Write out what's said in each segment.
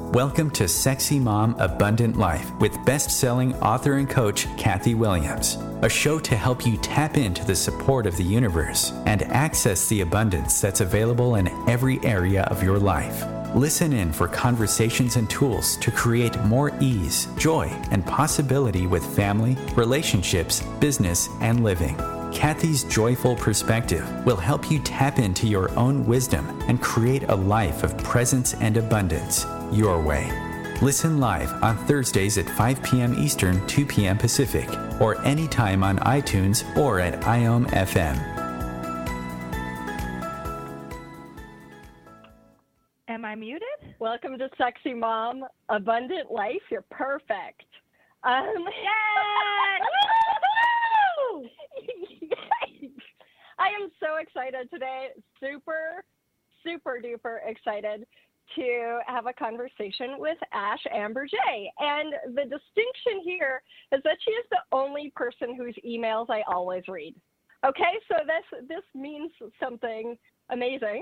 Welcome to Sexy Mom Abundant Life with best-selling author and coach Kathy Williams, a show to help you tap into the support of the universe and access the abundance that's available in every area of your life. Listen in for conversations and tools to create more ease, joy, and possibility with family, relationships, business, and living. Kathy's joyful perspective will help you tap into your own wisdom and create a life of presence and abundance your way. Listen live on Thursdays at 5 p.m. Eastern, 2 p.m. Pacific, or anytime on iTunes or at IOM FM. Am I muted? Welcome to Sexy Mom Abundant Life. You're perfect. Yay! I am so excited today. Super, super duper excited to have a conversation with Ash Ambirge. And the distinction here is that she is the only person whose emails I always read. Okay, so this means something amazing.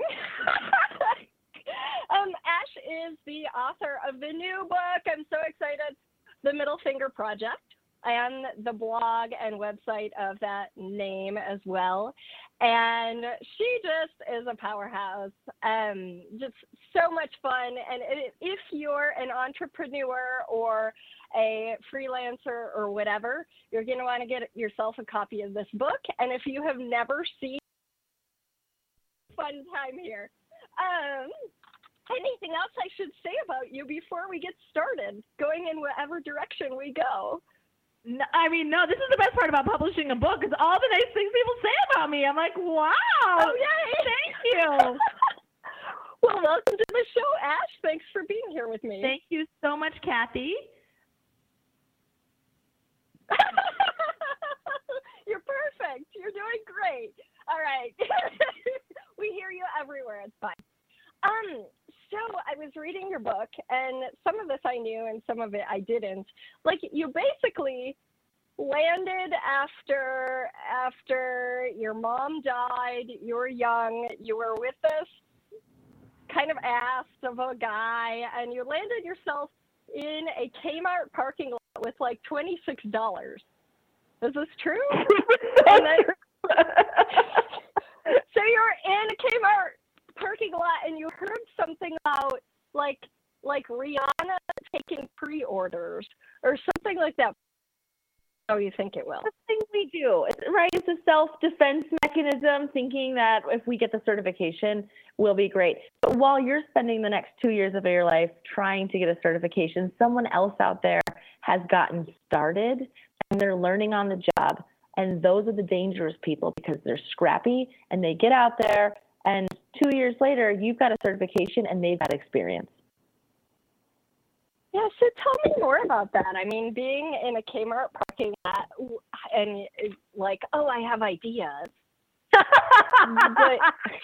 Ash is the author of the new book. I'm so excited. The Middle Finger Project, and the blog and website of that name as well. And she just is a powerhouse. Just so much fun. And if you're an entrepreneur or a freelancer or whatever, you're going to want to get yourself a copy of this book. And if you have never seen, fun time here. Anything else I should say about you before we get started, going in whatever direction we go? No, this is the best part about publishing a book, is all the nice things people say about me. I'm like, wow. Oh, yay. Thank you. Well, welcome to the show, Ash. Thanks for being here with me. Thank you so much, Kathy. You're perfect. You're doing great. All right. We hear you everywhere. It's fine. So I was reading your book, and some of this I knew and some of it I didn't. Like, you basically landed after your mom died, you were young, you were with this kind of ass of a guy, and you landed yourself in a Kmart parking lot with like $26. Is this true? And then, so you're in a Kmart parking lot and you heard something about like Rihanna taking pre-orders or something like that. How do you think it will? The thing we do, right? It's a self-defense mechanism, thinking that if we get the certification, we'll be great. But while you're spending the next 2 years of your life trying to get a certification, someone else out there has gotten started and they're learning on the job. And those are the dangerous people, because they're scrappy and they get out there, and 2 years later, you've got a certification and they've got experience. Yeah, so tell me more about that. I mean, being in a Kmart parking lot and like, oh, I have ideas. But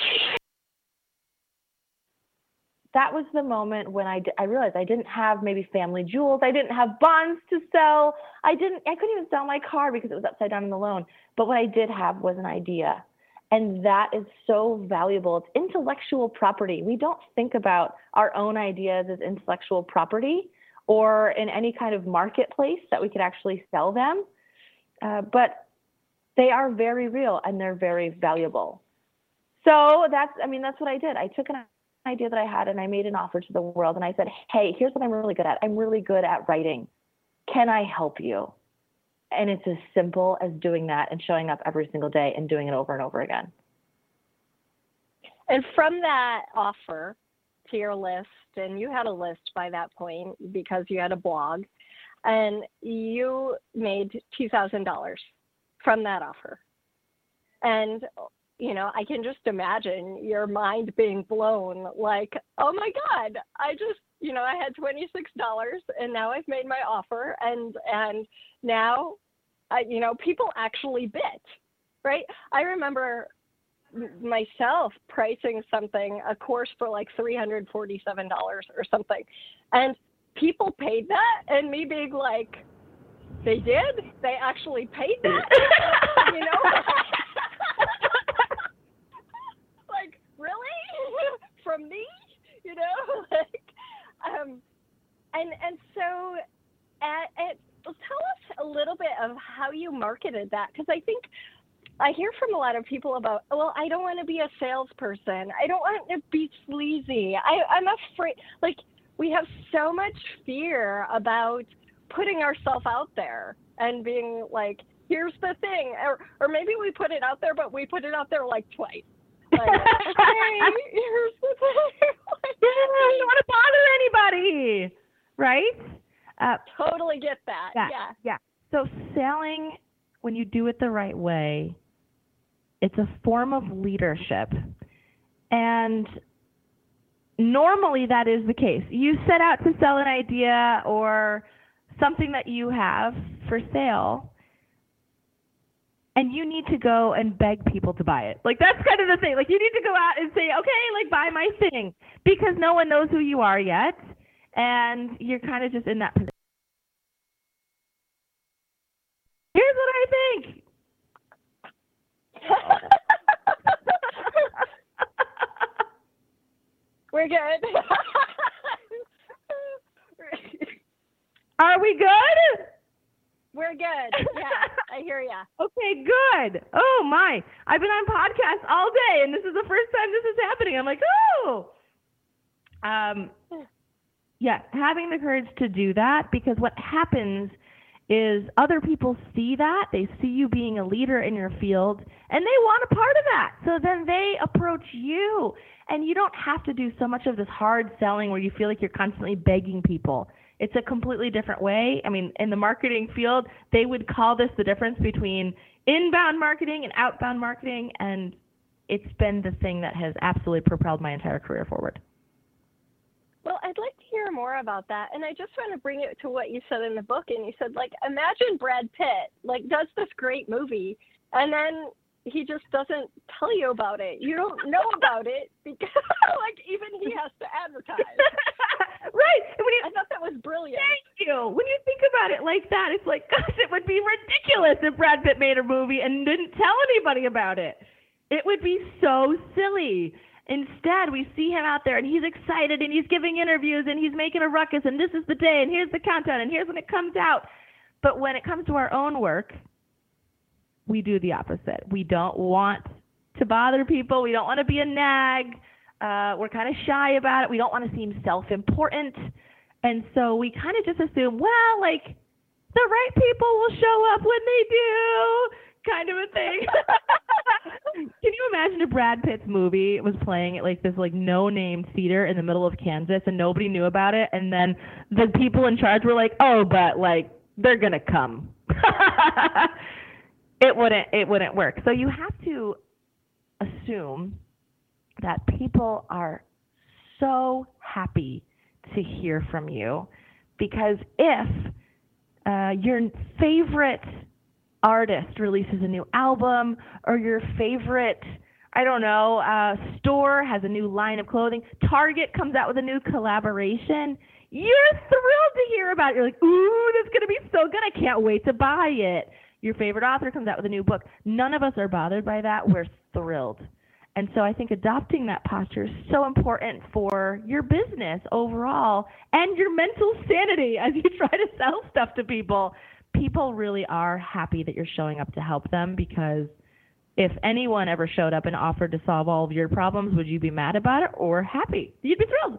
that was the moment when I realized I didn't have maybe family jewels. I didn't have bonds to sell. I couldn't even sell my car because it was upside down in the loan. But what I did have was an idea. And that is so valuable. It's intellectual property. We don't think about our own ideas as intellectual property or in any kind of marketplace that we could actually sell them. But they are very real and they're very valuable. So that's what I did. I took an idea that I had and I made an offer to the world. And I said, hey, here's what I'm really good at. I'm really good at writing. Can I help you? And it's as simple as doing that and showing up every single day and doing it over and over again. And from that offer to your list, and you had a list by that point because you had a blog, and you made $2,000 from that offer. And, I can just imagine your mind being blown, like, oh my God, I had $26 and now I've made my offer and now, people actually bid, right? I remember myself pricing a course for like $347 or something. And people paid that, and me being like, they did? They actually paid that? Like, really? From me? And so tell us a little bit of how you marketed that, because I think I hear from a lot of people about, well, I don't want to be a salesperson. I don't want to be sleazy. I'm afraid, like, we have so much fear about putting ourselves out there and being like, here's the thing. Or maybe we put it out there, but we put it out there like twice. Like, hey, here's the thing. Like, I don't want to bother anybody, right? Totally get that. Yeah. So selling, when you do it the right way, it's a form of leadership. And normally that is the case. You set out to sell an idea or something that you have for sale, and you need to go and beg people to buy it. Like, that's kind of the thing. Like, you need to go out and say, okay, like, buy my thing, because no one knows who you are yet, and you're kind of just in that position. Here's what I think. We're good. Are we good? We're good. Yeah, I hear ya. Okay, good. Oh my, I've been on podcasts all day, and this is the first time this is happening. I'm like, oh. Yeah, having the courage to do that, because what happens is other people see that. They see you being a leader in your field, and they want a part of that. So then they approach you, and you don't have to do so much of this hard selling where you feel like you're constantly begging people. It's a completely different way. I mean, in the marketing field, they would call this the difference between inbound marketing and outbound marketing, and it's been the thing that has absolutely propelled my entire career forward. Well, I'd like to hear more about that. And I just want to bring it to what you said in the book. And you said, like, imagine Brad Pitt, like, does this great movie, and then he just doesn't tell you about it. You don't know about it because, like, even he has to advertise. Right. I thought that was brilliant. Thank you. When you think about it like that, it's like, gosh, it would be ridiculous if Brad Pitt made a movie and didn't tell anybody about it. It would be so silly. Instead, we see him out there, and he's excited, and he's giving interviews, and he's making a ruckus, and this is the day, and here's the countdown, and here's when it comes out. But when it comes to our own work, we do the opposite. We don't want to bother people. We don't want to be a nag. We're kind of shy about it. We don't want to seem self-important. And so we kind of just assume, well, like, the right people will show up when they do, kind of a thing. Can you imagine if Brad Pitt's movie was playing at like this like no-name theater in the middle of Kansas and nobody knew about it, and then the people in charge were like, oh, but like they're gonna come. It wouldn't work. So you have to assume that people are so happy to hear from you, because if your favorite artist releases a new album, or your favorite, I don't know, store has a new line of clothing, Target comes out with a new collaboration, you're thrilled to hear about it. You're like, ooh, this is going to be so good. I can't wait to buy it. Your favorite author comes out with a new book. None of us are bothered by that. We're thrilled. And so I think adopting that posture is so important for your business overall and your mental sanity as you try to sell stuff to people. People really are happy that you're showing up to help them, because if anyone ever showed up and offered to solve all of your problems, would you be mad about it or happy? You'd be thrilled.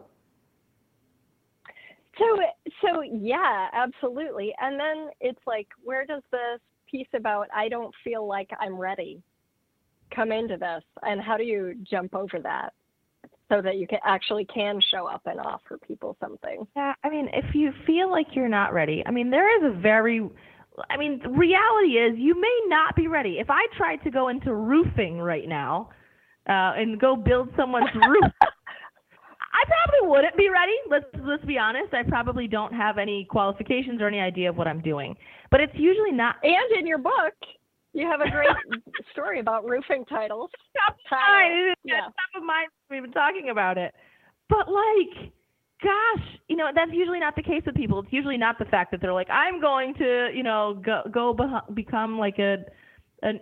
So yeah, absolutely. And then it's like, where does this piece about I don't feel like I'm ready come into this, and how do you jump over that so that you can show up and offer people something? Yeah, I mean, if you feel like you're not ready, I mean, the reality is you may not be ready. If I tried to go into roofing right now and go build someone's roof, I probably wouldn't be ready. Let's be honest. I probably don't have any qualifications or any idea of what I'm doing. But it's usually not. And in your book, you have a great story about roofing titles. Top of mind. We've been talking about it. But like, gosh, that's usually not the case with people. It's usually not the fact that they're like, I'm going to, become like a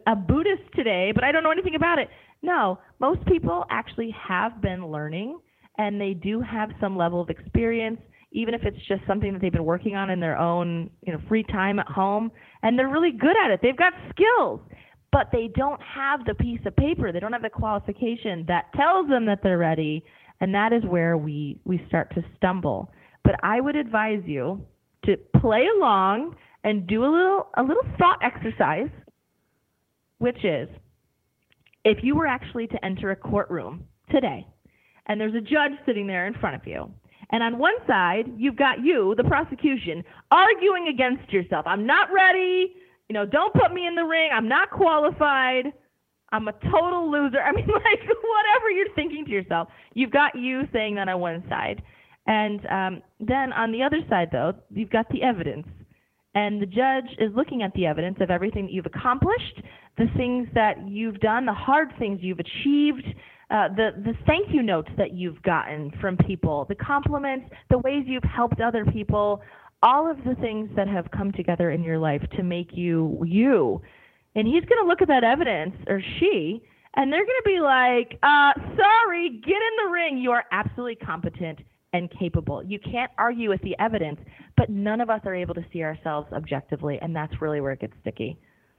Buddhist today, but I don't know anything about it. No, most people actually have been learning, and they do have some level of experience, even if it's just something that they've been working on in their own, free time at home, and they're really good at it. They've got skills, but they don't have the piece of paper. They don't have the qualification that tells them that they're ready, and that is where we start to stumble. But I would advise you to play along and do a little thought exercise, which is, if you were actually to enter a courtroom today, and there's a judge sitting there in front of you, and on one side, you've got you, the prosecution, arguing against yourself. I'm not ready. Don't put me in the ring. I'm not qualified. I'm a total loser. I mean, whatever you're thinking to yourself, you've got you saying that on one side. And then on the other side, though, you've got the evidence. And the judge is looking at the evidence of everything that you've accomplished, the things that you've done, the hard things you've achieved, the thank you notes that you've gotten from people, the compliments, the ways you've helped other people, all of the things that have come together in your life to make you you. And he's going to look at that evidence, or she, and they're going to be like, sorry, get in the ring. You are absolutely competent and capable. You can't argue with the evidence, but none of us are able to see ourselves objectively, and that's really where it gets sticky.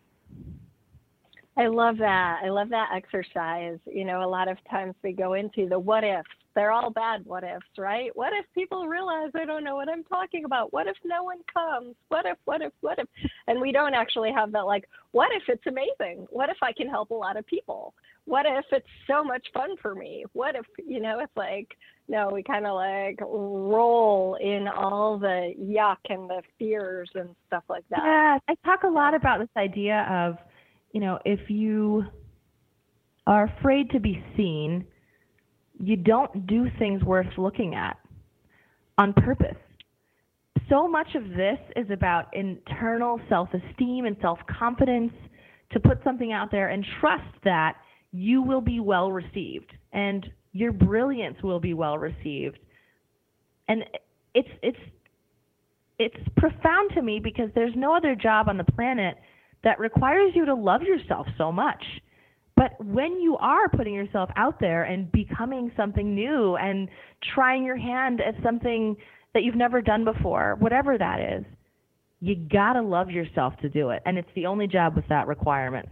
I love that. I love that exercise. A lot of times we go into the what ifs. They're all bad what ifs, right? What if people realize I don't know what I'm talking about? What if no one comes? What if? And we don't actually have that, what if it's amazing? What if I can help a lot of people? What if it's so much fun for me? What if, it's no, we kind of roll in all the yuck and the fears and stuff like that. Yeah, I talk a lot about this idea of, if you are afraid to be seen, you don't do things worth looking at on purpose. So much of this is about internal self-esteem and self-confidence, to put something out there and trust that you will be well received and your brilliance will be well received. And it's profound to me, because there's no other job on the planet that requires you to love yourself so much. But when you are putting yourself out there and becoming something new and trying your hand at something that you've never done before, whatever that is, you gotta love yourself to do it. And it's the only job with that requirement.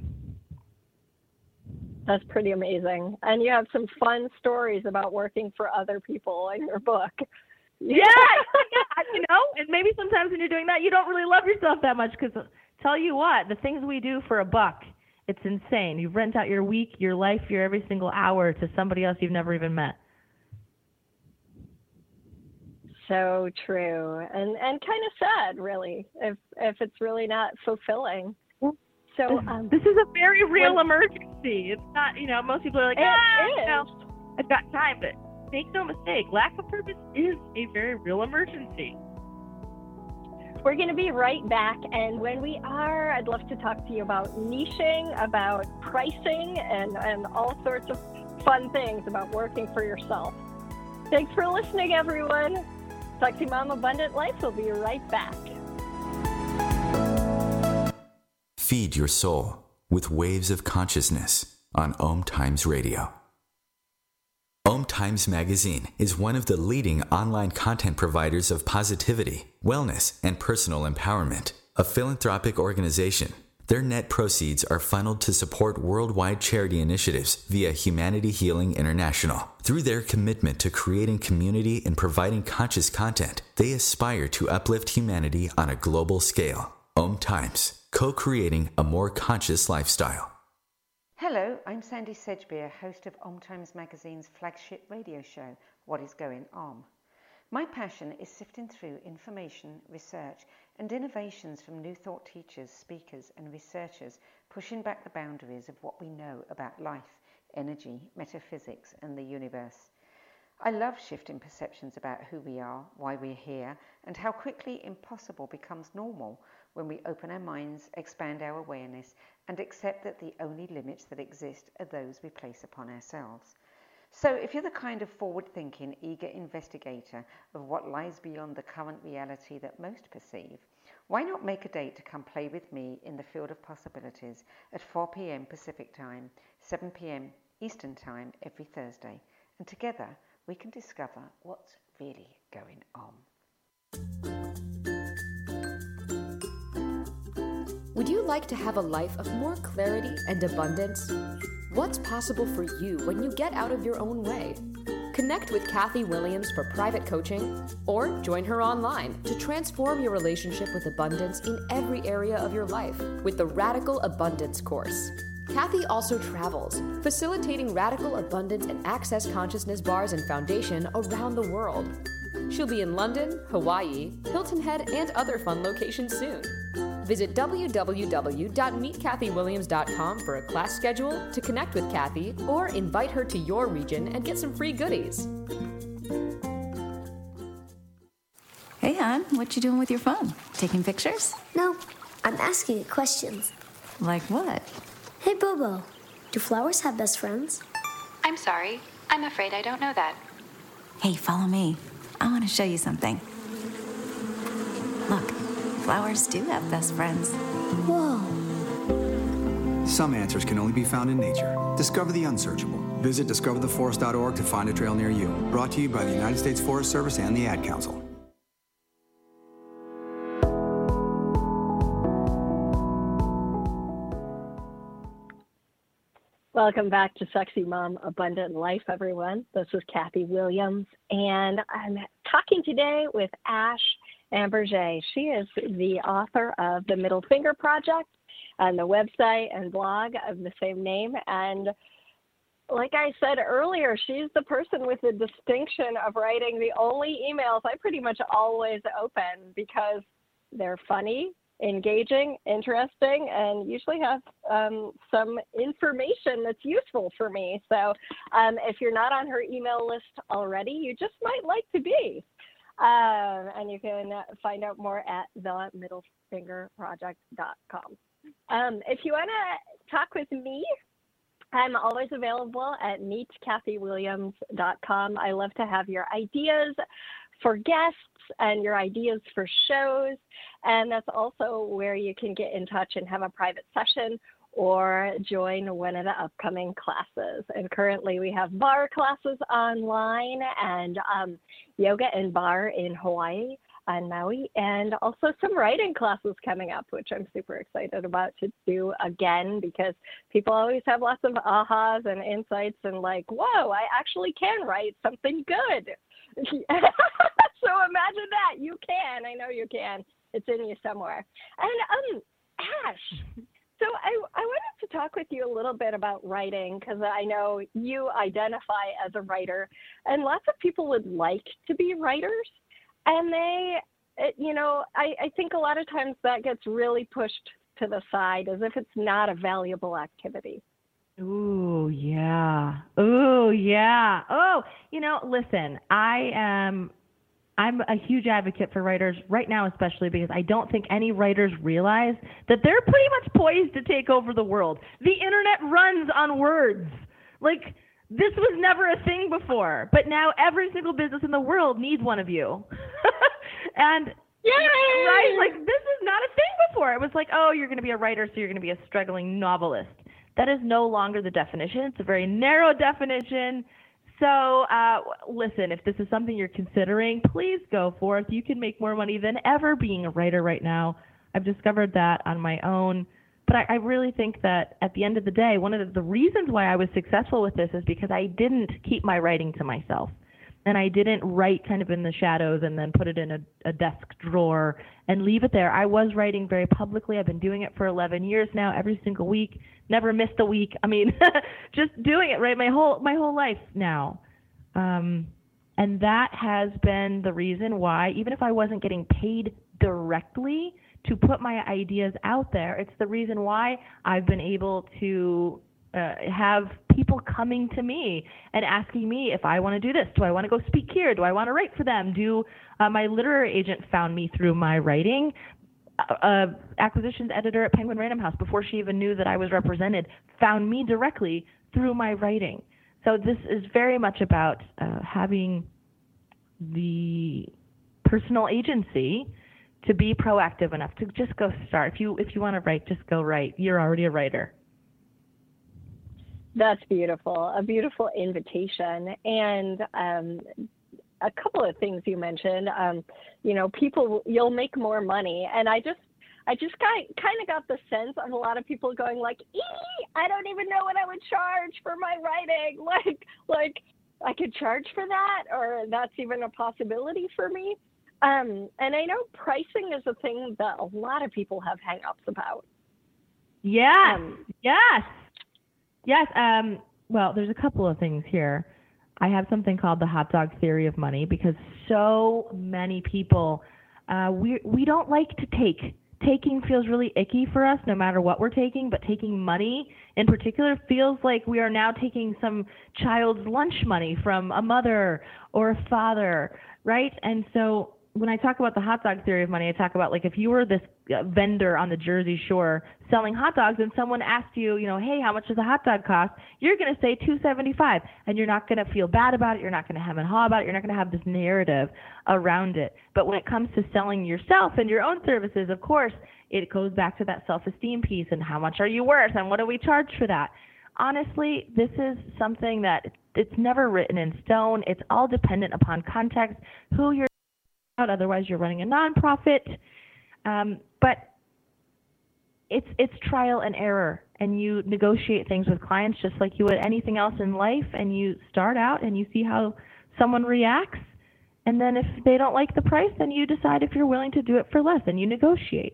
That's pretty amazing. And you have some fun stories about working for other people in your book. Yeah, and maybe sometimes when you're doing that, you don't really love yourself that much, because tell you what, the things we do for $1, it's insane. You rent out your week, your life, your every single hour to somebody else you've never even met. So true, and kind of sad, really, if it's really not fulfilling. So this is a very real emergency. It's not, most people are like, I've got time, but make no mistake, lack of purpose is a very real emergency. We're going to be right back, and when we are, I'd love to talk to you about niching, about pricing, and all sorts of fun things about working for yourself. Thanks for listening, everyone. Sexy Mom Abundant Life will be right back. Feed your soul with Waves of Consciousness on Om Times Radio. Om Times Magazine is one of the leading online content providers of positivity, wellness, and personal empowerment. A philanthropic organization, their net proceeds are funneled to support worldwide charity initiatives via Humanity Healing International. Through their commitment to creating community and providing conscious content, they aspire to uplift humanity on a global scale. Om Times, co-creating a more conscious lifestyle. Hello, I'm Sandy Sedgbeer, host of Om Times Magazine's flagship radio show, What is Going Om. My passion is sifting through information, research, and innovations from new thought teachers, speakers, and researchers, pushing back the boundaries of what we know about life, energy, metaphysics, and the universe. I love shifting perceptions about who we are, why we're here, and how quickly impossible becomes normal when we open our minds, expand our awareness, and accept that the only limits that exist are those we place upon ourselves. So if you're the kind of forward-thinking, eager investigator of what lies beyond the current reality that most perceive, why not make a date to come play with me in the field of possibilities at 4 p.m. Pacific Time, 7 p.m. Eastern Time every Thursday, and together we can discover what's really going on. Would you like to have a life of more clarity and abundance? What's possible for you when you get out of your own way? Connect with Kathy Williams for private coaching or join her online to transform your relationship with abundance in every area of your life with the Radical Abundance course. Kathy also travels, facilitating radical abundance and access consciousness bars and foundation around the world. She'll be in London, Hawaii, Hilton Head, and other fun locations soon. Visit www.meetkathywilliams.com for a class schedule, to connect with Kathy, or invite her to your region and get some free goodies. Hey, hon, what you doing with your phone? Taking pictures? No, I'm asking it questions. Like what? Hey, Bobo, do flowers have best friends? I'm sorry. I'm afraid I don't know that. Hey, follow me. I want to show you something. Look, flowers do have best friends. Whoa. Some answers can only be found in nature. Discover the unsearchable. Visit discovertheforest.org to find a trail near you. Brought to you by the United States Forest Service and the Ad Council. Welcome back to Sexy Mom Abundant Life, everyone. This is Kathy Williams, and I'm talking today with Ash Ambirge. She is the author of The Middle Finger Project and the website and blog of the same name. And like I said earlier, she's the person with the distinction of writing the only emails I pretty much always open because they're funny, engaging, interesting, and usually have some information that's useful for me. So if you're not on her email list already, you just might like to be. And you can find out more at themiddlefingerproject.com. If you want to talk with me, I'm always available at meetkathywilliams.com. I love to have your ideas for guests and your ideas for shows. And that's also where you can get in touch and have a private session or join one of the upcoming classes. And currently we have bar classes online and yoga and bar in Hawaii and Maui, and also some writing classes coming up, which I'm super excited about to do again, because people always have lots of ahas and insights and like, whoa, I actually can write something good. So imagine that. You can. I know you can. It's in you somewhere. And Ash, so I wanted to talk with you a little bit about writing, because I know you identify as a writer, and lots of people would like to be writers. And I think a lot of times that gets really pushed to the side as if it's not a valuable activity. Ooh, yeah. Ooh, yeah. Oh, listen, I'm a huge advocate for writers right now, especially because I don't think any writers realize that they're pretty much poised to take over the world. The internet runs on words. Like, this was never a thing before, but now every single business in the world needs one of you. And yay! Right, like, this is not a thing before. It was like, oh, you're going to be a writer, so you're going to be a struggling novelist. That is no longer the definition. It's a very narrow definition. So listen, if this is something you're considering, please go forth. You can make more money than ever being a writer right now. I've discovered that on my own. But I really think that at the end of the day, one of the reasons why I was successful with this is because I didn't keep my writing to myself. And I didn't write kind of in the shadows and then put it in a desk drawer and leave it there. I was writing very publicly. I've been doing it for 11 years now, every single week, never missed a week. I mean, just doing it, right, my whole life now. And that has been the reason why, even if I wasn't getting paid directly to put my ideas out there, it's the reason why I've been able to have people coming to me and asking me if I want to do this. Do I want to go speak here? Do I want to write for them? My literary agent found me through my writing. Acquisitions editor at Penguin Random House, before she even knew that I was represented, found me directly through my writing. So this is very much about having the personal agency to be proactive enough to just go start. If you want to write, just go write. You're already a writer. That's beautiful. A beautiful invitation. And a couple of things you mentioned, people, you'll make more money. And I just kind of got the sense of a lot of people going like, I don't even know what I would charge for my writing. Like I could charge for that, or that's even a possibility for me. And I know pricing is a thing that a lot of people have hang-ups about. Yes. Well, there's a couple of things here. I have something called the hot dog theory of money, because so many people, we don't like to take. Taking feels really icky for us no matter what we're taking, but taking money in particular feels like we are now taking some child's lunch money from a mother or a father, right? And so when I talk about the hot dog theory of money, I talk about like if you were this vendor on the Jersey Shore selling hot dogs and someone asked you, hey, how much does a hot dog cost? You're going to say $2.75, and you're not going to feel bad about it. You're not going to hem and haw about it. You're not going to have this narrative around it. But when it comes to selling yourself and your own services, of course, it goes back to that self-esteem piece and how much are you worth and what do we charge for that? Honestly, this is something that it's never written in stone. It's all dependent upon context, who you're otherwise you're running a nonprofit, but it's trial and error, and you negotiate things with clients just like you would anything else in life, and you start out and you see how someone reacts, and then if they don't like the price, then you decide if you're willing to do it for less, and you negotiate.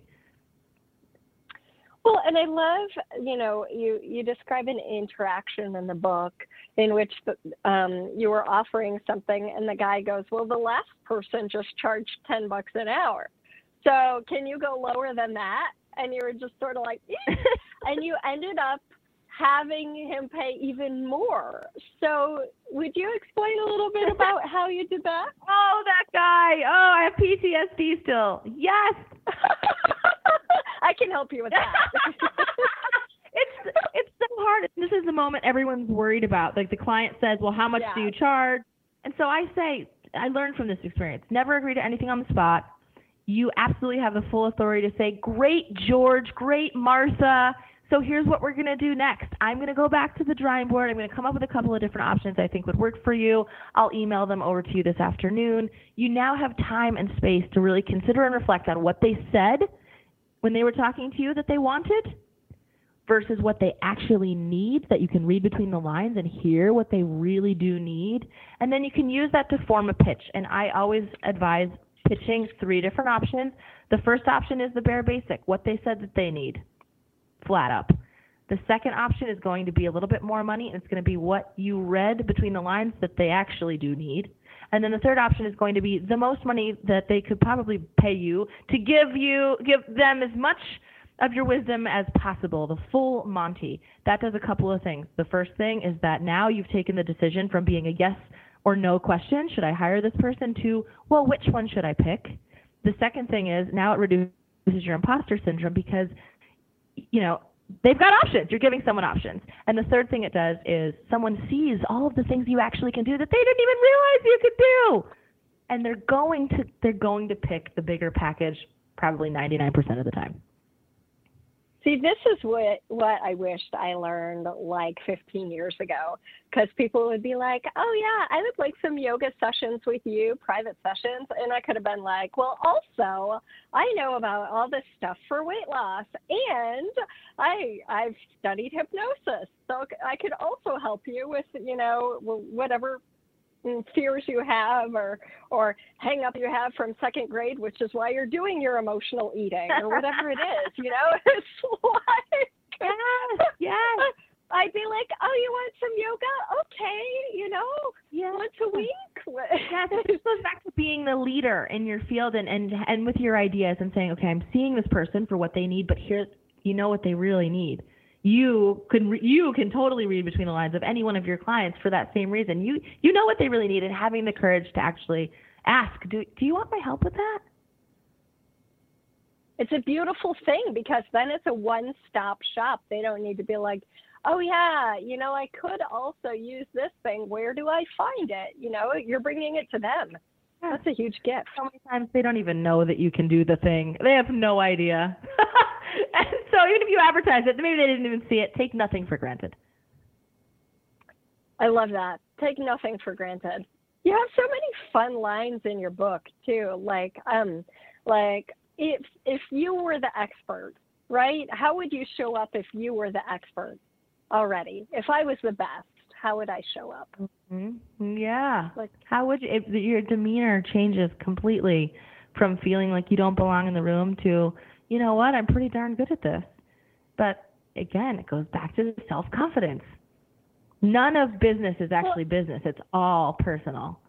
Well, and I love, you describe an interaction in the book in which you were offering something and the guy goes, well, the last person just charged $10 an hour. So can you go lower than that? And you were just sort of like, and you ended up having him pay even more. So would you explain a little bit about how you did that? Oh, that guy. Oh, I have PTSD still. Yes. I can help you with that. It's so hard. This is the moment everyone's worried about. Like the client says, well, how much do you charge? And so I say, I learned from this experience, never agree to anything on the spot. You absolutely have the full authority to say, great, George, great, Martha. So here's what we're going to do next. I'm going to go back to the drawing board. I'm going to come up with a couple of different options I think would work for you. I'll email them over to you this afternoon. You now have time and space to really consider and reflect on what they said when they were talking to you that they wanted versus what they actually need, that you can read between the lines and hear what they really do need. And then you can use that to form a pitch. And I always advise pitching 3 different options. The first option is the bare basic, what they said that they need, flat up. The second option is going to be a little bit more money, and it's going to be what you read between the lines that they actually do need. And then the third option is going to be the most money that they could probably pay you to give them as much of your wisdom as possible, the full Monty. That does a couple of things. The first thing is that now you've taken the decision from being a yes or no question, should I hire this person, to, well, which one should I pick? The second thing is now it reduces your imposter syndrome because, they've got options. You're giving someone options. And the third thing it does is someone sees all of the things you actually can do that they didn't even realize you could do. And they're going to pick the bigger package probably 99% of the time. See, this is what I wished I learned like 15 years ago, because people would be like, oh, yeah, I would like some yoga sessions with you, private sessions. And I could have been like, well, also, I know about all this stuff for weight loss, and I've studied hypnosis. So I could also help you with, whatever fears you have or hang up you have from second grade, which is why you're doing your emotional eating or whatever it is, it's like, yes. I'd be like, oh, you want some yoga? Okay, once a week. Yeah, this goes back to being the leader in your field and with your ideas and saying, okay, I'm seeing this person for what they need, but here's, what they really need. You can totally read between the lines of any one of your clients for that same reason. You know what they really need, and having the courage to actually ask, do you want my help with that? It's a beautiful thing, because then it's a one-stop shop. They don't need to be like, oh, yeah, I could also use this thing. Where do I find it? You're bringing it to them. Yeah. That's a huge gift. So many times they don't even know that you can do the thing. They have no idea. And so even if you advertise it, maybe they didn't even see it. Take nothing for granted. I love that. Take nothing for granted. You have so many fun lines in your book too. Like if you were the expert, right? How would you show up if you were the expert already? If I was the best, how would I show up? Mm-hmm. Yeah. Like, how would you, if your demeanor changes completely from feeling like you don't belong in the room to, you know what, I'm pretty darn good at this. But again, it goes back to the self-confidence. None of business is actually business. It's all personal.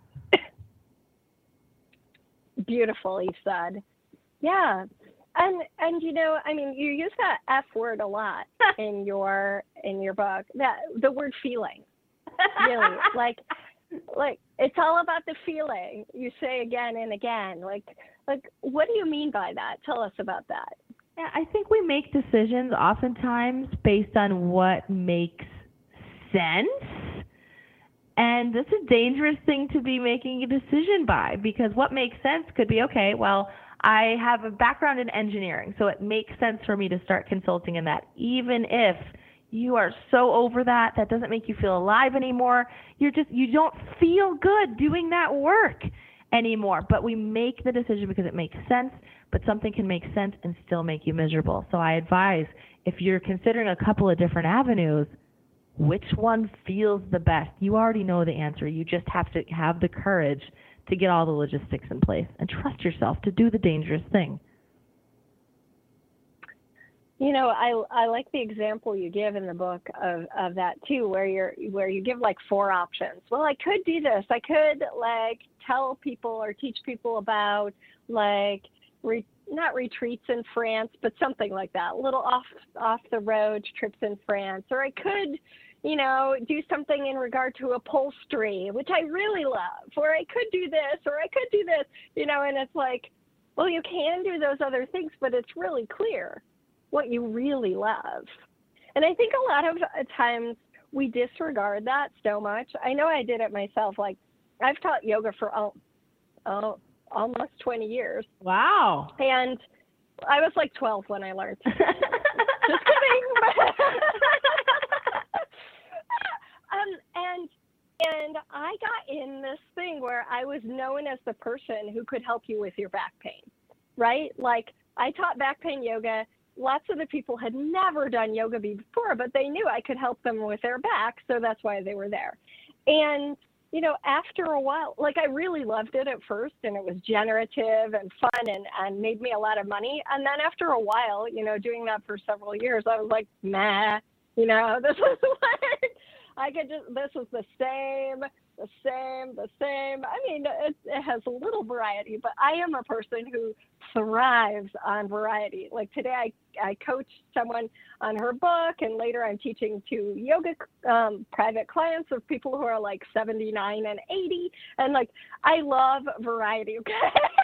Beautifully said. Yeah. And you know, I mean, you use that F word a lot in your book. That the word feeling. Really. like it's all about the feeling. You say again and again. Like what do you mean by that? Tell us about that. Yeah, I think we make decisions oftentimes based on what makes sense. And this is a dangerous thing to be making a decision by, because what makes sense could be, okay, well, I have a background in engineering, so it makes sense for me to start consulting in that. Even if you are so over that doesn't make you feel alive anymore. You don't feel good doing that work anymore. But we make the decision because it makes sense, but something can make sense and still make you miserable. So I advise, if you're considering a couple of different avenues, which one feels the best? You already know the answer. You just have to have the courage to get all the logistics in place and trust yourself to do the dangerous thing. You know, I like the example you give in the book of that too, where you give like 4 options. Well, I could do this. I could like tell people or teach people about like not retreats in France, but something like that, little off the road trips in France. Or I could, you know, do something in regard to upholstery, which I really love. Or I could do this, or I could do this, you know, and it's like, well, you can do those other things, but it's really clear what you really love. And I think a lot of times we disregard that so much. I know I did it myself. Like, I've taught yoga for almost 20 years. Wow. And I was like 12 when I learned. Just kidding. And I got in this thing where I was known as the person who could help you with your back pain, right? Like, I taught back pain yoga. Lots of the people had never done yoga before, but they knew I could help them with their back, so that's why they were there. And, you know, after a while, like, I really loved it at first, and it was generative and fun and made me a lot of money. And then after a while, you know, doing that for several years, I was like, nah, you know, this was like, this was the same. I mean, it has a little variety, but I am a person who thrives on variety. Like today, I coached someone on her book, and later I'm teaching to yoga private clients of people who are like 79 and 80. And like, I love variety. Okay.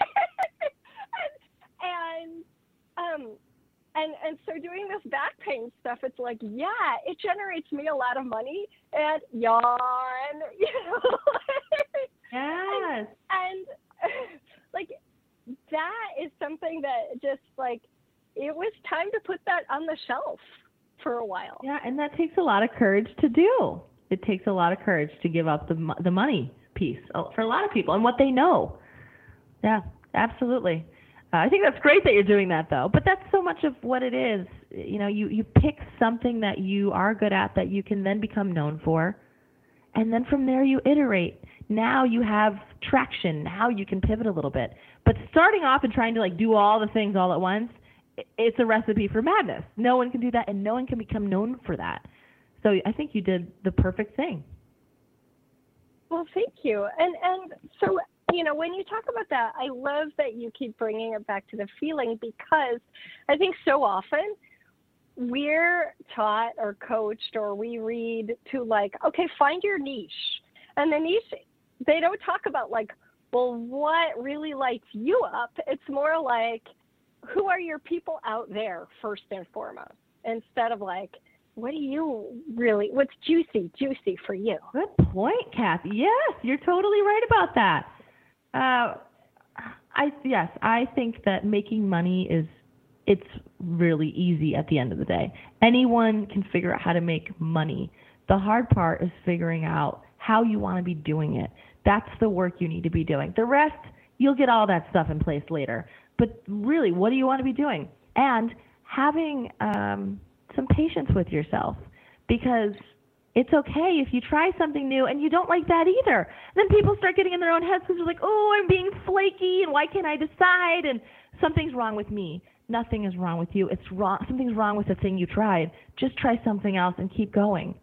And so doing this back pain stuff, it's like, yeah, it generates me a lot of money, and yawn, you know. Yes. And like, that is something that just like, it was time to put that on the shelf for a while. Yeah, and that takes a lot of courage to do. It takes a lot of courage to give up the money piece for a lot of people and what they know. Yeah, absolutely. I think that's great that you're doing that, though. But that's so much of what it is. You know, you pick something that you are good at that you can then become known for, and then from there you iterate. Now you have traction. Now you can pivot a little bit. But starting off and trying to like do all the things all at once, it's a recipe for madness. No one can do that, and no one can become known for that. So I think you did the perfect thing. Well, thank you. And so, you know, when you talk about that, I love that you keep bringing it back to the feeling, because I think so often we're taught or coached or we read to like, okay, find your niche. And the niche, they don't talk about like, well, what really lights you up? It's more like, who are your people out there first and foremost, instead of like, what do you really, what's juicy for you? Good point, Kathy. Yes, you're totally right about that. I think that making money it's really easy at the end of the day. Anyone can figure out how to make money. The hard part is figuring out how you want to be doing it. That's the work you need to be doing. The rest, you'll get all that stuff in place later. But really, what do you want to be doing? And having some patience with yourself, because it's okay if you try something new and you don't like that either. Then people start getting in their own heads because they're like, oh, I'm being flaky and why can't I decide? And something's wrong with me. Nothing is wrong with you. It's wrong. Something's wrong with the thing you tried. Just try something else and keep going.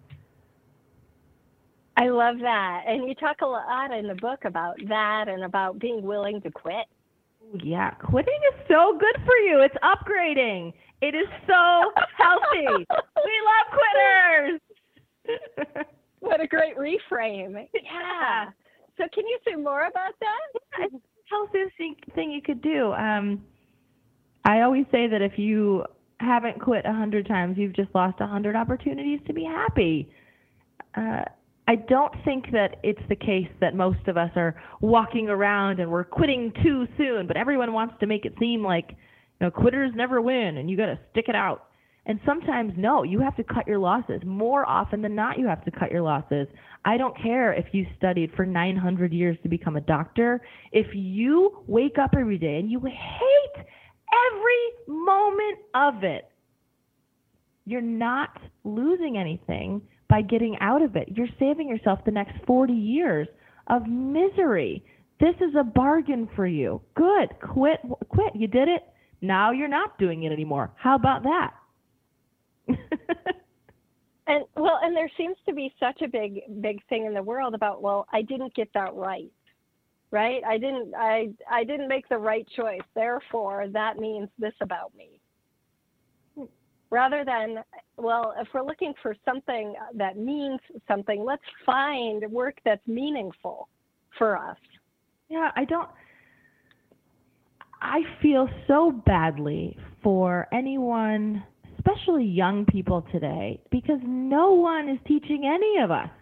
I love that. And you talk a lot in the book about that and about being willing to quit. Yeah, quitting is so good for you. It's upgrading. It is so healthy. We love quitters. What a great reframe. Yeah. So can you say more about that? Yeah, it's the healthiest thing you could do. I always say that if you haven't quit 100 times, you've just lost 100 opportunities to be happy. I don't think that it's the case that most of us are walking around and we're quitting too soon, but everyone wants to make it seem like, quitters never win and you got to stick it out. And sometimes, no, you have to cut your losses. More often than not, you have to cut your losses. I don't care if you studied for 900 years to become a doctor. If you wake up every day and you hate every moment of it, you're not losing anything by getting out of it. You're saving yourself the next 40 years of misery. This is a bargain for you. Good. Quit. You did it. Now you're not doing it anymore. How about that? And there seems to be such a big thing in the world about, well, I didn't get that right. Right? I didn't make the right choice. Therefore, that means this about me. Rather than, well, if we're looking for something that means something, let's find work that's meaningful for us. Yeah, I feel so badly for anyone, especially young people today, because no one is teaching any of us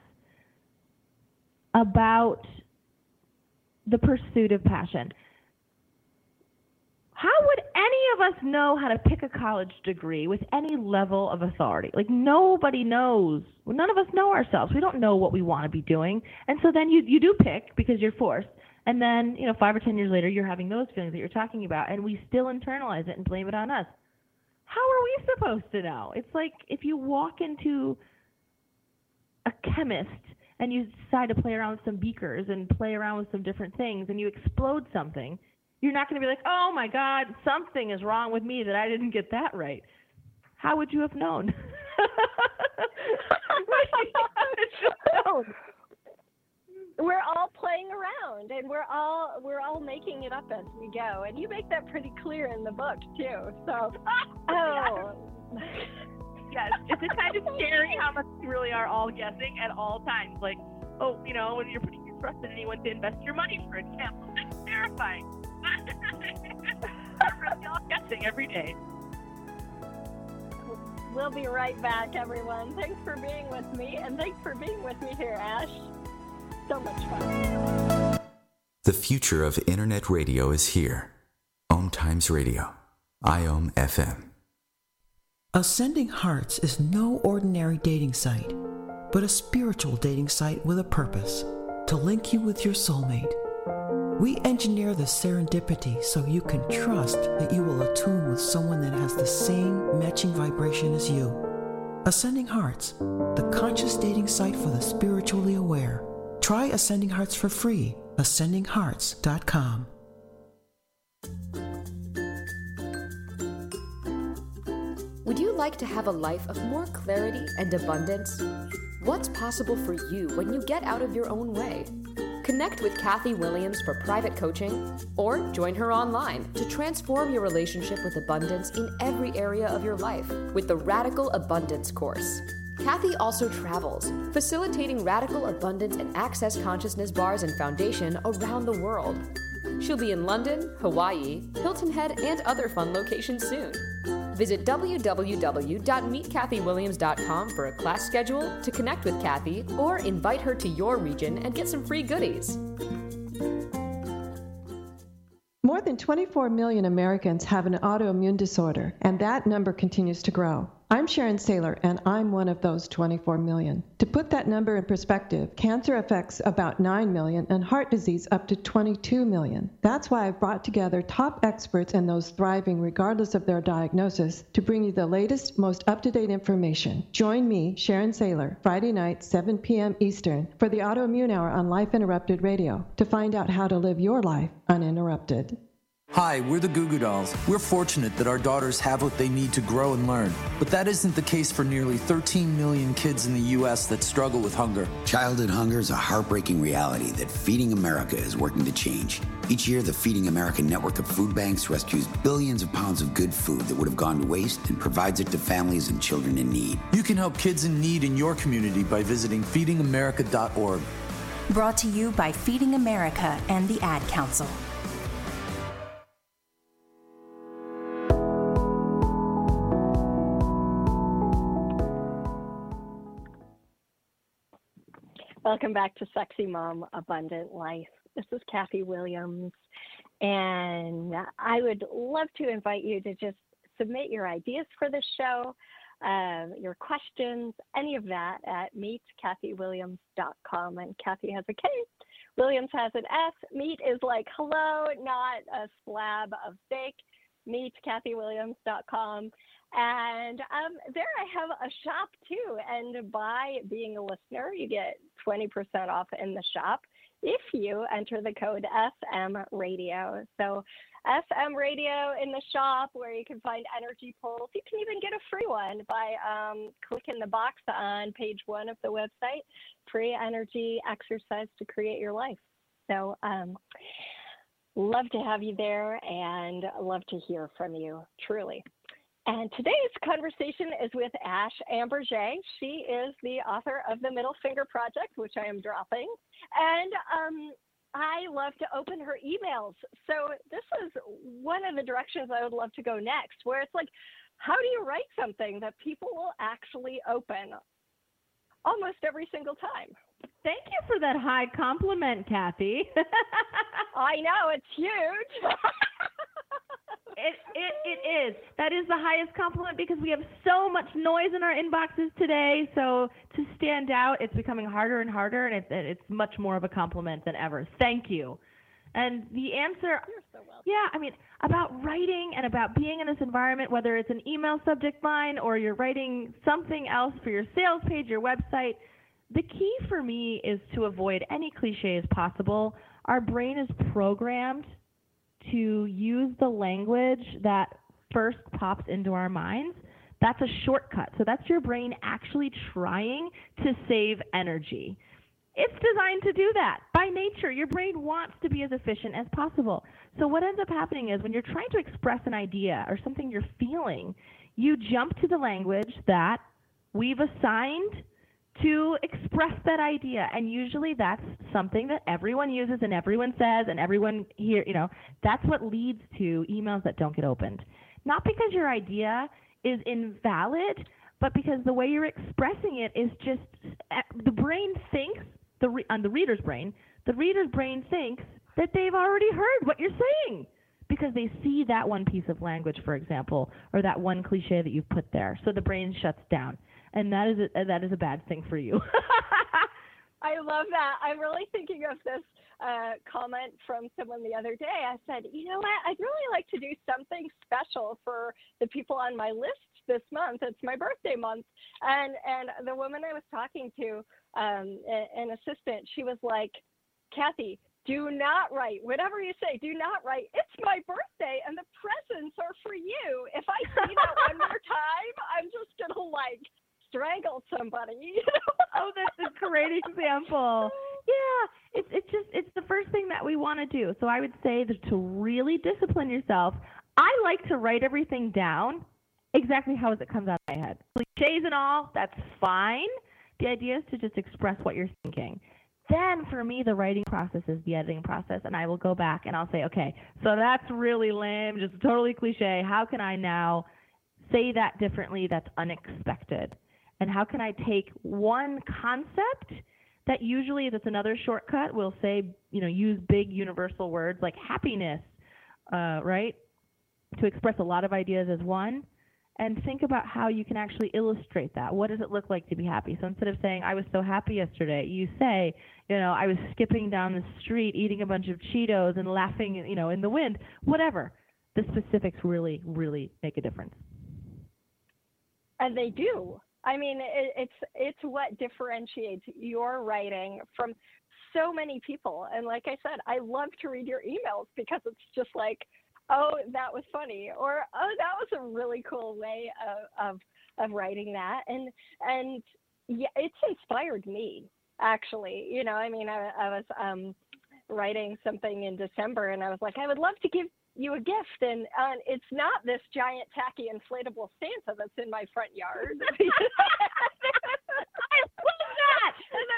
about the pursuit of passion. How would any of us know how to pick a college degree with any level of authority? Like, nobody knows. Well, none of us know ourselves. We don't know what we want to be doing. And so then you do pick because you're forced. And then, 5 or 10 years later, you're having those feelings that you're talking about, and we still internalize it and blame it on us. How are we supposed to know? It's like if you walk into a chemist and you decide to play around with some beakers and play around with some different things and you explode something, you're not going to be like, oh my God, something is wrong with me that I didn't get that right. How would you have known? We're all playing around, and we're all making it up as we go. And you make that pretty clear in the book too. So, yes, it's kind of scary how much we really are all guessing at all times. Like, when you're putting your trust in anyone to invest your money, for example, that's terrifying. We're really all guessing every day. We'll be right back, everyone. Thanks for being with me, and thanks for being with me here, Ash. So much fun. The future of internet radio is here. Om Times Radio, IOM FM. Ascending Hearts is no ordinary dating site, but a spiritual dating site with a purpose, to link you with your soulmate. We engineer the serendipity so you can trust that you will attune with someone that has the same matching vibration as you. Ascending Hearts, the conscious dating site for the spiritually aware. Try Ascending Hearts for free. AscendingHearts.com. Would you like to have a life of more clarity and abundance? What's possible for you when you get out of your own way? Connect with Kathy Williams for private coaching, or join her online to transform your relationship with abundance in every area of your life with the Radical Abundance course. Kathy also travels, facilitating radical abundance and access consciousness bars and foundation around the world. She'll be in London, Hawaii, Hilton Head, and other fun locations soon. Visit www.meetkathywilliams.com for a class schedule, to connect with Kathy, or invite her to your region and get some free goodies. More than 24 million Americans have an autoimmune disorder, and that number continues to grow. I'm Sharon Saylor, and I'm one of those 24 million. To put that number in perspective, cancer affects about 9 million and heart disease up to 22 million. That's why I've brought together top experts and those thriving regardless of their diagnosis to bring you the latest, most up-to-date information. Join me, Sharon Saylor, Friday night, 7 p.m. Eastern, for the Autoimmune Hour on Life Interrupted Radio to find out how to live your life uninterrupted. Hi, we're the Goo Goo Dolls. We're fortunate that our daughters have what they need to grow and learn. But that isn't the case for nearly 13 million kids in the U.S. that struggle with hunger. Childhood hunger is a heartbreaking reality that Feeding America is working to change. Each year, the Feeding America network of food banks rescues billions of pounds of good food that would have gone to waste and provides it to families and children in need. You can help kids in need in your community by visiting feedingamerica.org. Brought to you by Feeding America and the Ad Council. Welcome back to Sexy Mom Abundant Life. This is Kathy Williams, and I would love to invite you to just submit your ideas for the show, your questions, any of that at meetkathywilliams.com. And Kathy has a K, Williams has an S. Meet is like hello, not a slab of steak. Meetkathywilliams.com. And there I have a shop too. And by being a listener, you get 20% off in the shop if you enter the code SM Radio. So SM Radio in the shop where you can find energy polls. You can even get a free one by clicking the box on page 1 of the website, free energy exercise to create your life. So love to have you there and love to hear from you, truly. And today's conversation is with Ash Ambirge. She is the author of The Middle Finger Project, which I am dropping. And I love to open her emails. So this is one of the directions I would love to go next, where it's like, how do you write something that people will actually open almost every single time? Thank you for that high compliment, Kathy. I know, it's huge. It is. That is the highest compliment because we have so much noise in our inboxes today. So to stand out, it's becoming harder and harder, and it's much more of a compliment than ever. Thank you. And the answer, you're so welcome. Yeah, I mean, about writing and about being in this environment, whether it's an email subject line or you're writing something else for your sales page, your website, the key for me is to avoid any cliches possible. Our brain is programmed to use the language that first pops into our minds. That's a shortcut. So that's your brain actually trying to save energy. It's designed to do that. By nature, your brain wants to be as efficient as possible. So what ends up happening is when you're trying to express an idea or something you're feeling, you jump to the language that we've assigned to express that idea. And usually that's something that everyone uses and everyone says and everyone here, that's what leads to emails that don't get opened. Not because your idea is invalid, but because the way you're expressing it is just, the brain thinks, on the reader's brain thinks that they've already heard what you're saying because they see that one piece of language, for example, or that one cliche that you've put there. So the brain shuts down. And that is a bad thing for you. I love that. I'm really thinking of this comment from someone the other day. I said, you know what? I'd really like to do something special for the people on my list this month. It's my birthday month. And the woman I was talking to, an assistant, she was like, Kathy, do not write. Whatever you say, do not write. It's my birthday and the presents are for you. If I see that one more time, I'm just going to strangle somebody. Oh, that's a great example. Yeah, it's the first thing that we want to do. So I would say that to really discipline yourself, I like to write everything down exactly how it comes out of my head. Cliches and all, that's fine. The idea is to just express what you're thinking. Then for me, the writing process is the editing process, and I will go back and I'll say, okay, so that's really lame, just totally cliche. How can I now say that differently that's unexpected? And how can I take one concept that usually that's another shortcut? We'll say, use big universal words like happiness, right? To express a lot of ideas as one. and think about how you can actually illustrate that. What does it look like to be happy? So instead of saying, I was so happy yesterday, you say, I was skipping down the street, eating a bunch of Cheetos and laughing, in the wind, whatever. The specifics really, really make a difference. And they do. I mean, it's what differentiates your writing from so many people. And like I said, I love to read your emails because it's just like, oh, that was funny, or oh, that was a really cool way of writing that, and yeah, it's inspired me actually. I mean, I was writing something in December, and I was like, I would love to give you a gift, and it's not this giant tacky inflatable Santa that's in my front yard. I love that.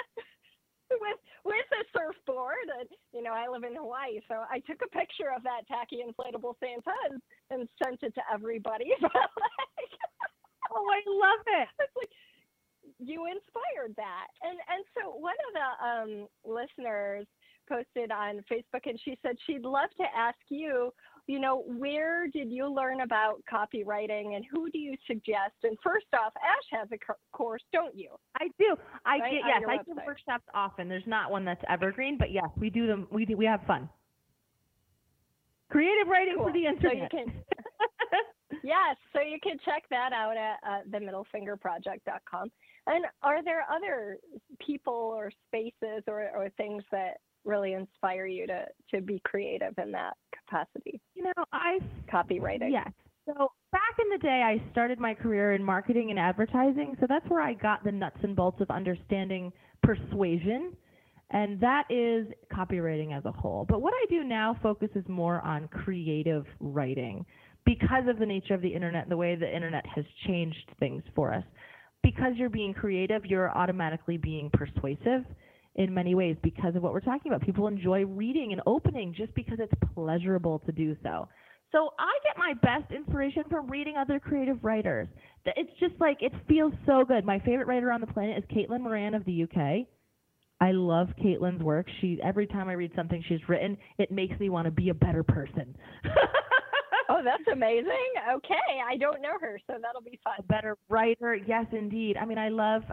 With a surfboard, and I live in Hawaii, so I took a picture of that tacky inflatable Santa and sent it to everybody. But oh, I love it. It's like you inspired that, and so one of the listeners posted on Facebook, and she said she'd love to ask you, where did you learn about copywriting, and who do you suggest? And first off, Ash has a course, don't you? I do. I do do workshops often. There's not one that's evergreen, but yes, we do them. We have fun. Creative writing for the internet. So you can, yes, so you can check that out at themiddlefingerproject.com. And are there other people or spaces or things that really inspire you to be creative in that capacity? Copywriting. Yes. So back in the day, I started my career in marketing and advertising. So that's where I got the nuts and bolts of understanding persuasion. And that is copywriting as a whole. But what I do now focuses more on creative writing because of the nature of the internet and the way the internet has changed things for us. Because you're being creative, you're automatically being persuasive in many ways because of what we're talking about. People enjoy reading and opening just because it's pleasurable to do so. So I get my best inspiration from reading other creative writers. It's just like, it feels so good. My favorite writer on the planet is Caitlin Moran of the UK. I love Caitlin's work. Every time I read something she's written, it makes me want to be a better person. Oh, that's amazing. Okay, I don't know her, so that'll be fun. A better writer, yes, indeed. I mean, I love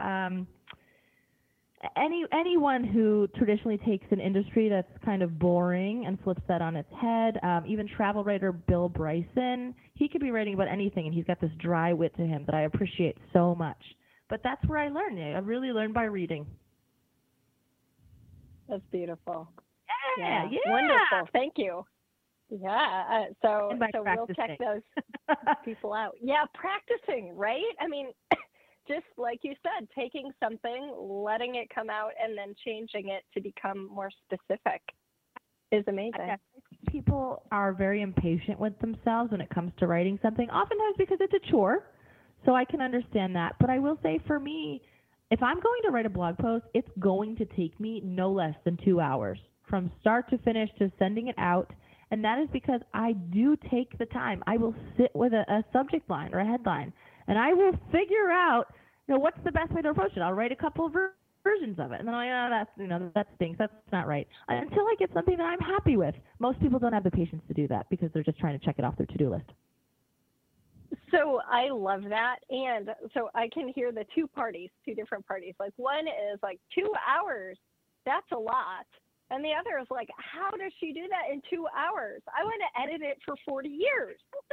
anyone who traditionally takes an industry that's kind of boring and flips that on its head. Even travel writer Bill Bryson, he could be writing about anything, and he's got this dry wit to him that I appreciate so much. But that's where I learn. I really learn by reading. That's beautiful. Yeah. Wonderful. Thank you. Yeah. So we'll check those people out. Yeah, practicing, right? I mean, just like you said, taking something, letting it come out, and then changing it to become more specific is amazing. People are very impatient with themselves when it comes to writing something, oftentimes because it's a chore. So I can understand that. But I will say for me, if I'm going to write a blog post, it's going to take me no less than 2 hours from start to finish to sending it out. And that is because I do take the time. I will sit with a subject line or a headline, and I will figure out, what's the best way to approach it. I'll write a couple of versions of it, and then that stinks. That's not right. Until I get something that I'm happy with. Most people don't have the patience to do that because they're just trying to check it off their to-do list. So I love that. And so I can hear the two different parties. Like one is like 2 hours. That's a lot. And the other is like, how does she do that in 2 hours? I want to edit it for 40 years.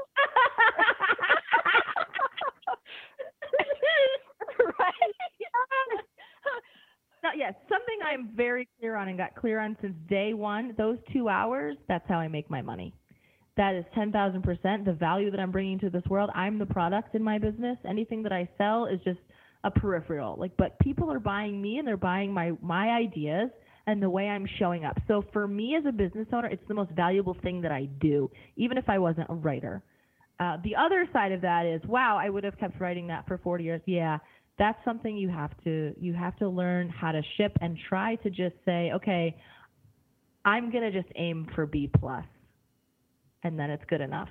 Right? Yes, something I'm very clear on and got clear on since day one, those 2 hours, that's how I make my money. That is 10,000% the value that I'm bringing to this world. I'm the product in my business. Anything that I sell is just a peripheral. But people are buying me, and they're buying my ideas and the way I'm showing up. So for me as a business owner, it's the most valuable thing that I do, even if I wasn't a writer. The other side of that is, wow, I would have kept writing that for 40 years. Yeah, that's something you have to learn how to ship and try to just say, okay, I'm going to just aim for B+, and then it's good enough.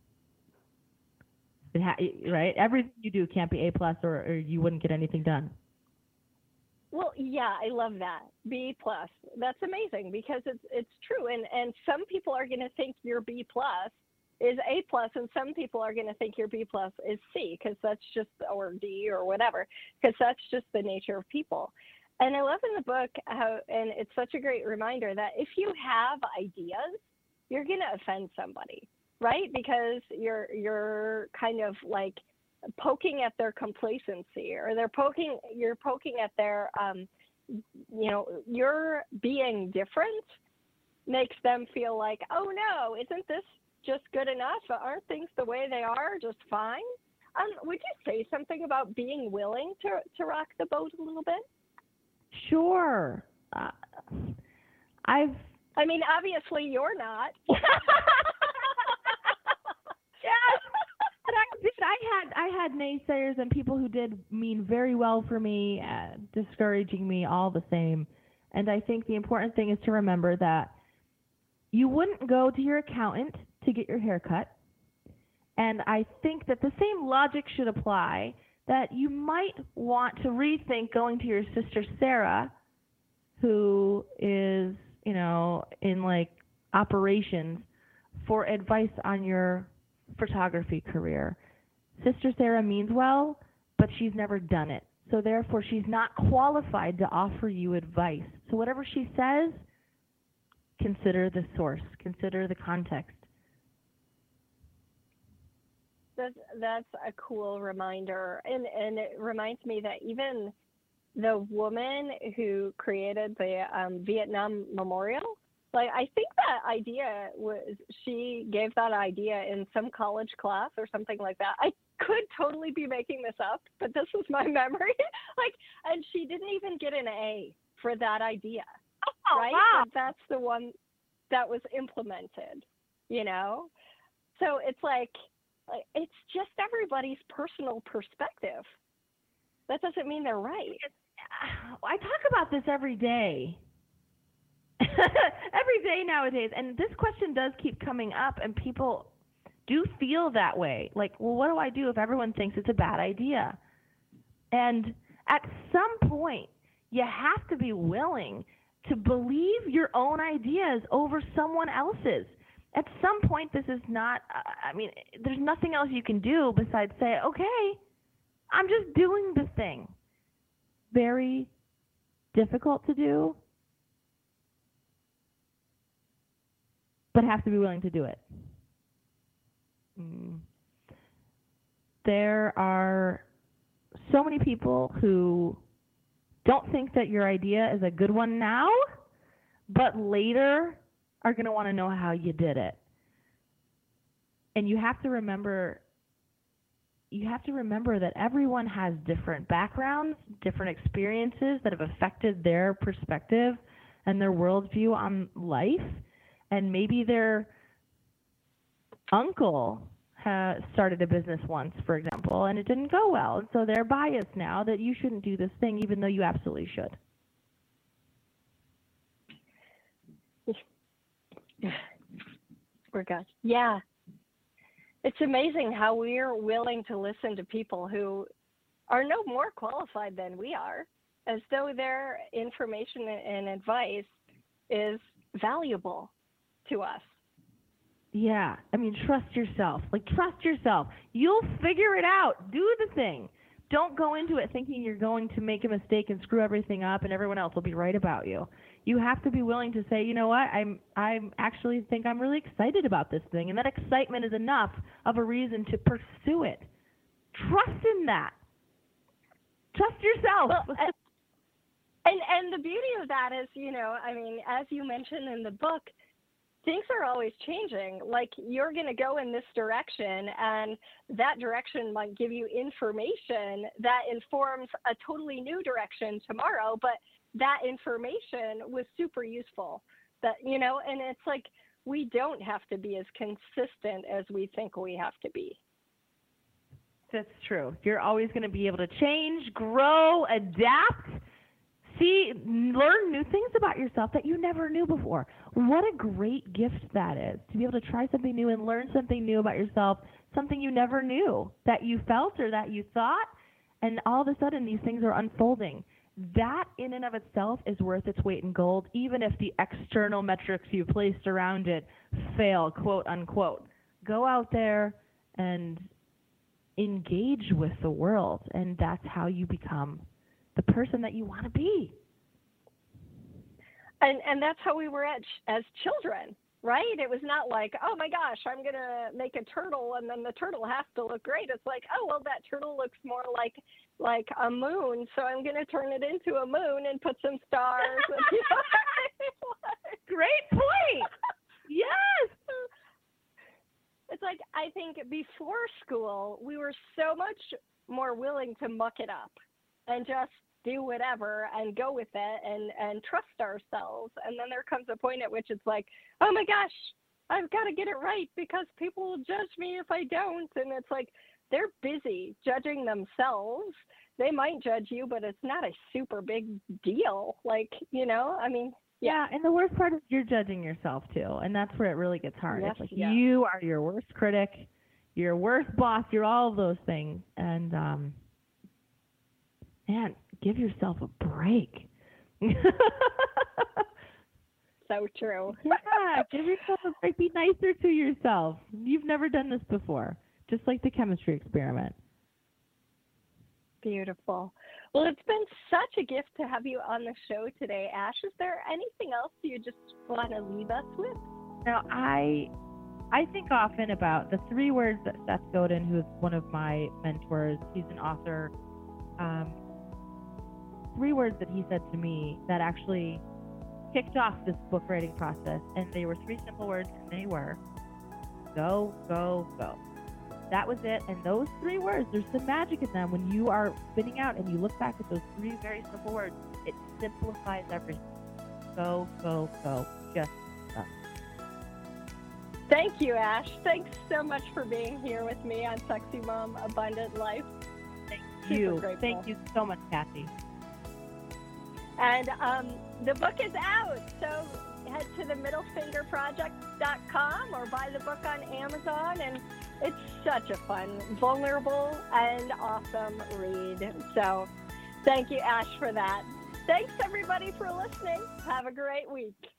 Right? Everything you do can't be A+, or you wouldn't get anything done. Well, yeah, I love that. B+. That's amazing because it's true. And some people are going to think you're B+, is A plus, and some people are going to think your B plus is C because that's just, or D or whatever, because that's just the nature of people. And I love in the book how, and it's such a great reminder that if you have ideas, you're going to offend somebody, right? Because you're kind of like poking at their complacency, or you're poking at their, you're being different makes them feel like, oh no, isn't this just good enough? Aren't things the way they are just fine? Would you say something about being willing to rock the boat a little bit? Sure. I mean, obviously you're not. Yes. But I had naysayers and people who did mean very well for me, discouraging me all the same. And I think the important thing is to remember that you wouldn't go to your accountant to get your hair cut. And I think that the same logic should apply, that you might want to rethink going to your sister Sarah, who is, in like operations, for advice on your photography career. Sister Sarah means well, but she's never done it. So therefore, she's not qualified to offer you advice. So whatever she says, consider the source, consider the context. That's a cool reminder, and it reminds me that even the woman who created the Vietnam Memorial, like I think that idea she gave that idea in some college class or something like that. I could totally be making this up, but this was my memory. And she didn't even get an A for that idea. Oh, right? Wow. But that's the one that was implemented, So it's like, it's just everybody's personal perspective. That doesn't mean they're right. I talk about this every day. Every day nowadays. And this question does keep coming up, and people do feel that way. Like, well, what do I do if everyone thinks it's a bad idea? And at some point, you have to be willing to believe your own ideas over someone else's. At some point, this is not, there's nothing else you can do besides say, okay, I'm just doing the thing. Very difficult to do, but have to be willing to do it. There are so many people who don't think that your idea is a good one now, but later are going to want to know how you did it. And you have to remember that everyone has different backgrounds, different experiences that have affected their perspective and their worldview on life. And maybe their uncle started a business once, for example, and it didn't go well. And so they're biased now that you shouldn't do this thing, even though you absolutely should. We're good. Yeah. It's amazing how we're willing to listen to people who are no more qualified than we are, as though their information and advice is valuable to us. Yeah. Trust yourself. Trust yourself. You'll figure it out. Do the thing. Don't go into it thinking you're going to make a mistake and screw everything up and everyone else will be right about you. You have to be willing to say, you know what, I actually think I'm really excited about this thing, and that excitement is enough of a reason to pursue it. Trust in that. Trust yourself. Well, and the beauty of that is, as you mentioned in the book, things are always changing. Like, you're going to go in this direction, and that direction might give you information that informs a totally new direction tomorrow, but that information was super useful. And it's like, we don't have to be as consistent as we think we have to be. That's true. You're always going to be able to change, grow, adapt, learn new things about yourself that you never knew before. What a great gift that is, to be able to try something new and learn something new about yourself, something you never knew that you felt or that you thought, and all of a sudden these things are unfolding. That in and of itself is worth its weight in gold, even if the external metrics you placed around it fail, quote unquote. go out there and engage with the world, and that's how you become the person that you want to be. And that's how we were as children, right? It was not like, oh my gosh, I'm going to make a turtle and then the turtle has to look great. It's like, oh, well, that turtle looks more like a moon, so I'm going to turn it into a moon and put some stars. Great point. Yes. It's like, I think before school, we were so much more willing to muck it up and just do whatever and go with it and trust ourselves. And then there comes a point at which it's like, oh my gosh, I've got to get it right because people will judge me if I don't. And it's like, they're busy judging themselves. They might judge you, but it's not a super big deal. Like, I mean, yeah, and the worst part is you're judging yourself too, and that's where it really gets hard. Yes, it's like yeah. You are your worst critic, your worst boss, you're all of those things, and man, give yourself a break. So true. Yeah, give yourself a break. Be nicer to yourself. You've never done this before, just like the chemistry experiment. Beautiful. Well, it's been such a gift to have you on the show today, Ash. Is there anything else you just want to leave us with? Now, I think often about the 3 words that Seth Godin, who is one of my mentors, he's an author, 3 words that he said to me that actually kicked off this book writing process. And they were 3 simple words, and they were, go, go, go. That was it. And those 3 words, there's some magic in them. When you are spinning out and you look back at those 3 very simple words, it simplifies everything. Go, go, go. Just go. Thank you, Ash. Thanks so much for being here with me on Sexy Mom Abundant Life. Thank you. Thank you so much, Kathy. And the book is out, so head to themiddlefingerproject.com or buy the book on Amazon, and it's such a fun, vulnerable, and awesome read. So thank you, Ash, for that. Thanks, everybody, for listening. Have a great week.